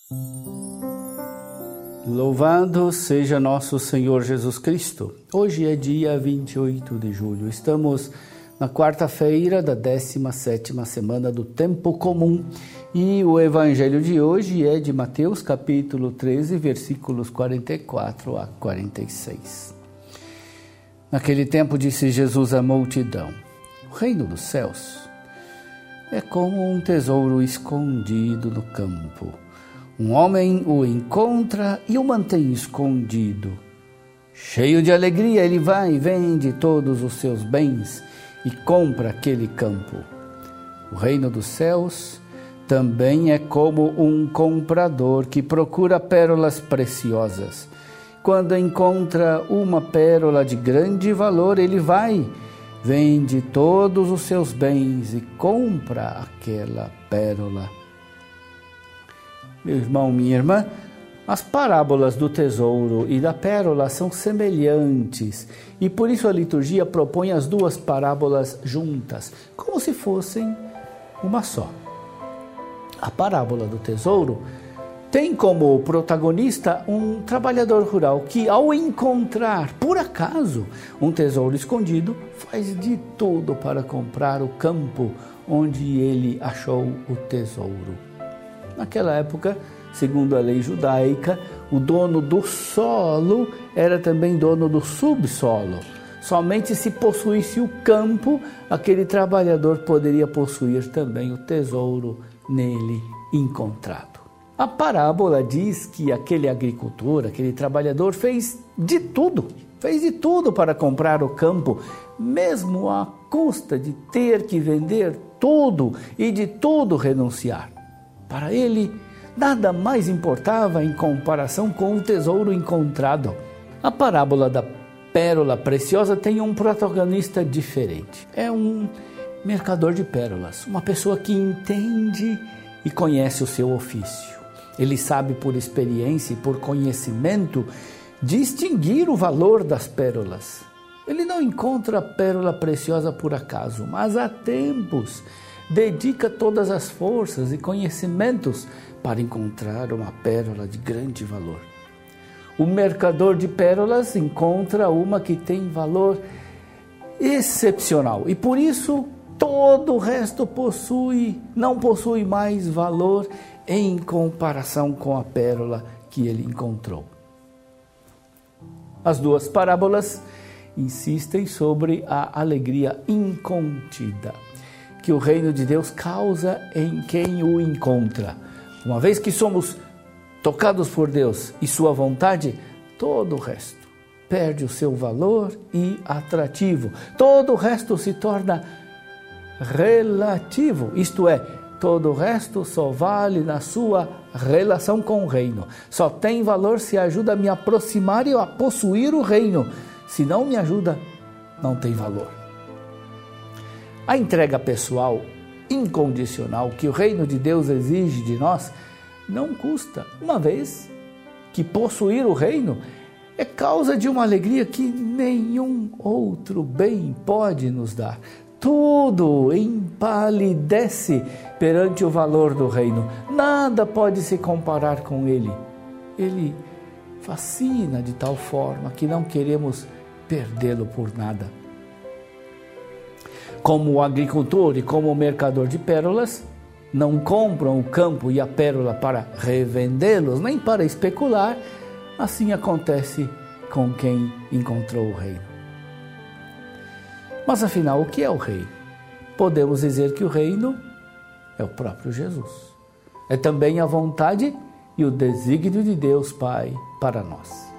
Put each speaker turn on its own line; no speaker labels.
Louvado seja nosso Senhor Jesus Cristo. Hoje é dia 28 de julho. Estamos na quarta-feira da 17ª semana do Tempo Comum. E o evangelho de hoje é de Mateus capítulo 13, versículos 44 a 46. Naquele tempo disse Jesus à multidão: o reino dos céus é como um tesouro escondido no campo. Um homem o encontra e o mantém escondido. Cheio de alegria, ele vai e vende todos os seus bens e compra aquele campo. O reino dos céus também é como um comprador que procura pérolas preciosas. Quando encontra uma pérola de grande valor, ele vai, vende todos os seus bens e compra aquela pérola. Meu irmão, minha irmã, as parábolas do tesouro e da pérola são semelhantes e por isso a liturgia propõe as duas parábolas juntas, como se fossem uma só. A parábola do tesouro tem como protagonista um trabalhador rural que, ao encontrar, por acaso, um tesouro escondido, faz de tudo para comprar o campo onde ele achou o tesouro. Naquela época, segundo a lei judaica, o dono do solo era também dono do subsolo. Somente se possuísse o campo, aquele trabalhador poderia possuir também o tesouro nele encontrado. A parábola diz que aquele agricultor, aquele trabalhador fez de tudo para comprar o campo, mesmo à custa de ter que vender tudo e de tudo renunciar. Para ele, nada mais importava em comparação com o tesouro encontrado. A parábola da pérola preciosa tem um protagonista diferente. É um mercador de pérolas, uma pessoa que entende e conhece o seu ofício. Ele sabe por experiência e por conhecimento distinguir o valor das pérolas. Ele não encontra a pérola preciosa por acaso, mas há tempos dedica todas as forças e conhecimentos para encontrar uma pérola de grande valor. O mercador de pérolas encontra uma que tem valor excepcional e por isso todo o resto não possui mais valor em comparação com a pérola que ele encontrou. As duas parábolas insistem sobre a alegria incontida que o reino de Deus causa em quem o encontra. Uma vez que somos tocados por Deus e sua vontade, todo o resto perde o seu valor e atrativo. Todo o resto se torna relativo, isto é, todo o resto só vale na sua relação com o reino. Só tem valor se ajuda a me aproximar e a possuir o reino. Se não me ajuda, não tem valor. A entrega pessoal incondicional que o reino de Deus exige de nós não custa, uma vez que possuir o reino é causa de uma alegria que nenhum outro bem pode nos dar. Tudo empalidece perante o valor do reino. Nada pode se comparar com ele. Ele fascina de tal forma que não queremos perdê-lo por nada. Como o agricultor e como o mercador de pérolas, não compram o campo e a pérola para revendê-los, nem para especular, assim acontece com quem encontrou o reino. Mas afinal, o que é o reino? Podemos dizer que o reino é o próprio Jesus. É também a vontade e o desígnio de Deus Pai para nós.